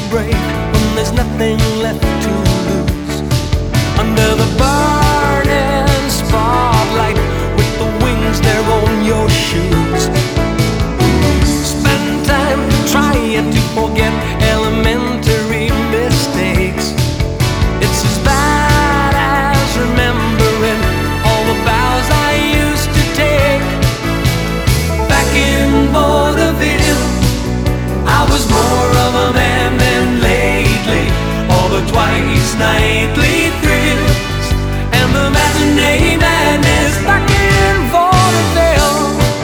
break when there's nothing left to lose. Under the burning spotlight, with the wings there on your shoes. Spend time trying to forget elementary mistakes. It's as bad as remembering all the vows I used to take. Back in vaudeville, I was more of a man than lately. All the twice nightly thrills and the matinee madness. Back in vaudeville.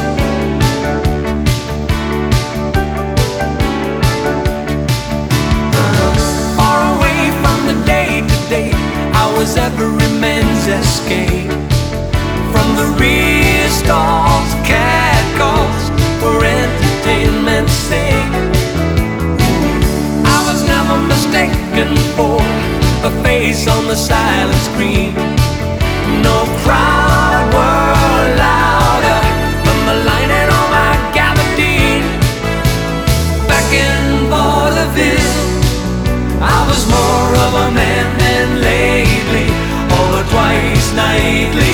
Far away from the day-to-day, I was every man's escape. From the rear stalls, catcalls, for entertainment's sake. I was never mistaken for a face on the silent screen. No crowd were louder than the lining on my gabardine. Back in vaudeville, I was more of a man than lately. All the twice nightly